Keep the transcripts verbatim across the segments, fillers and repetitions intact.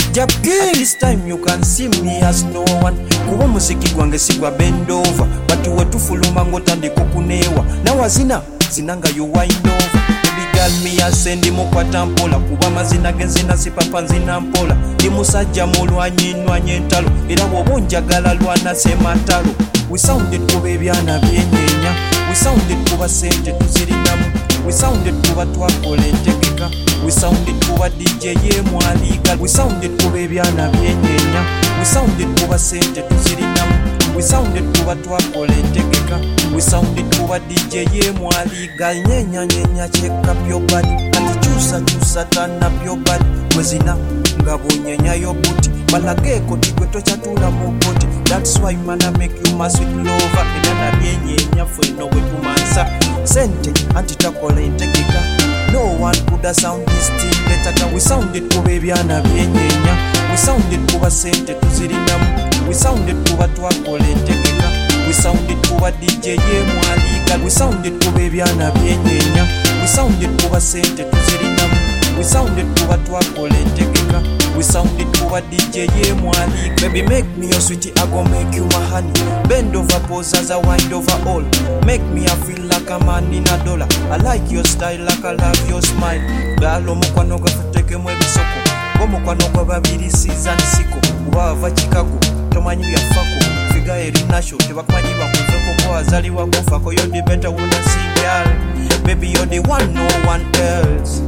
Jab King. This time you can see me as no one. Kuba musiki gwange sigwa bend over. Batu wetufuluma ngotandika okuneewa. Nawazina zinanga you wind over. Baby girl me asendi mukwata mpola. Kuba mazina genzina sipapa nzina mpola. Ndi musajja mulwanyi nwanye entalo. Era bw'oba onjagala lwana sematalo. We sounded kuba ebyana byenyeenya. We sounded kuba sente tuzirinamu. We sounded kuba twakola entegeka. We sounded kuba D J ye mwaliga. We sounded kuba ebyana byenyeenya. We sounded kuba sente tuzirinamu. We sounded kuba twakola entegeka. We sounded kuba D J ye mwaliga. Nyenya nyenya check up your body. Ati chusa chusa turn up your body. Wezina nga bunyenya yo booty. Balageko tigwe tochatula mu booty. That's why man I make you my sweet lover. Ebyana byenyeenya fweno we kumansa. Sente anti takola entegeka. No one could have sound this thing better. We sounded kuba ebyana byenyeenya. We sounded kuba sente tuzirinamu. We sounded kuba twakola entegeka. We sounded kuba D J ye mwaliga. We sounded kuba ebyana byenyeenya. We sounded kuba sente tuzirinamu. We sounded kuba twakola entegeka. We sounded kuba D J ye mwaliga. Baby make me your sweetie, I gon' make you my honey. Bend over pose as I wind over all. Make me I feel like a man in a dollar. I like your style like I love your smile. Galo mukwano gafuteke mwe bisoko. Gomukwano gwa babiri season siko. Ubava Chicago, tomanyi byafako. Figa eri nasho, tebakumanyi bakuveko kwa azali wakofako. You're the better one I see girl. Baby you're the one, no one else.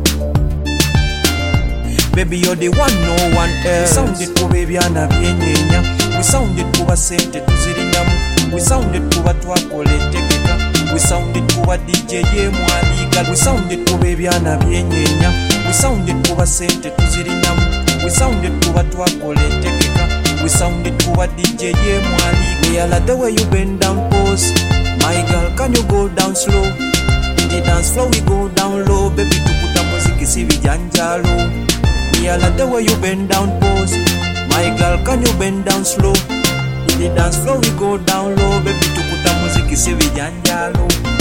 Baby you're the one, no one else. We sounded kuba ebyana byenyeenya. We sounded kuba sente tuzirinamu. We sounded kuba twakola entegeka. We sounded kuba D J ye mwaliga. We sounded kuba ebyana byenyeenya. We sounded kuba sente tuzirinamu. We sounded kuba twakola entegeka. We sounded kuba D J ye mwaliga. Yeah, like the way you bend down pose. My girl, can you go down slow? In the dance floor we go down low. Baby tukuta muziki si vijanjalo. Yeah, like the way you bend down pose. My girl, can you bend down slow? In the dance floor we go down low. Baby tukuta muziki si vijanjalo.